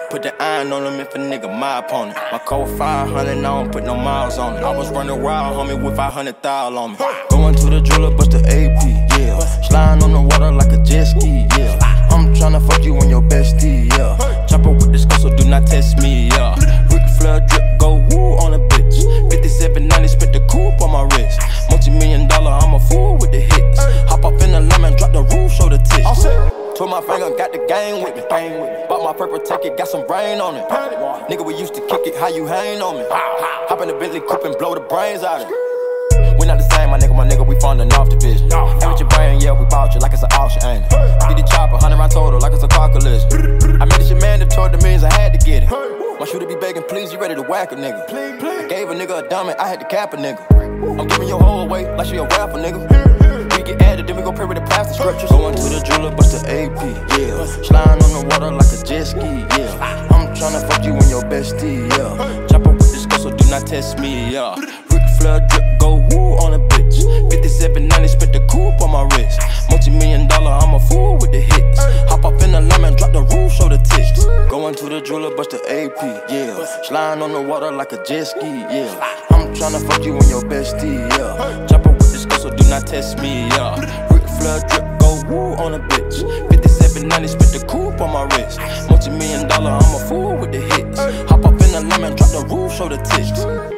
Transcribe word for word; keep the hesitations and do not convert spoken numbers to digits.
Put the iron on him if a nigga my opponent. My code five hundred, I don't put no miles on it. I was running wild, homie, with five hundred thousand on me. Going to the jeweler, bust the A P, yeah. Sliding on the water like a jet ski, yeah. I'm tryna fuck you and your bestie, yeah. Chopper with this gun, so do not test me, yeah. Ric Flair drip, go woo on a bitch. fifty-seven ninety, spit the coupe on my wrist. Multi-million dollar, I'm a fool with the hits. Hop off in the lemon, drop the roof, show the tits. Twirl my finger, got the gang with me. Bought my purple ticket, got some rain on it. Nigga, we used to kick it, how you hang on me? Hop in the Bentley coupe and blow the brains out of it. We not the same, my nigga, my nigga, we funding off the vision. Ain't with your brain, yeah, we bought you like it's an auction, ain't it? Get the chopper, hundred round total, like it's a car collision. I made this shit mandatory, the means I had to get it. My shooter be begging, please, you ready to whack a nigga? I gave a nigga a dummy, I had to cap a nigga. I'm giving your whole away like she a rapper, nigga. We get added, then we gon' pray with the plastic scriptures. Going to the jeweler, bust the A P, yeah. Sliding on the water like a jet ski, yeah. I'm tryna fuck you and your bestie, yeah. Chopper with this gun, so do not test me, yeah. Ric Flair drip, go woo on a bitch. fifty-seven ninety, spit the coupe on my wrist. Multi-million dollar, I'm a fool with the hits. Hop off in the lemon, drop the roof, show the tits. Going to the jeweler, bust the A P, yeah. Sliding on the water like a jet ski, yeah. I'm tryna fuck you and your bestie, yeah. Chopper with this gun, so do not test me, yeah. Ric Flair drip, go woo on a bitch. fifty-seven ninety, spit the coupe on my wrist. Multi-million dollar, I'm a fool with the hits. Hop off in the lemon, drop the roof, show the tits.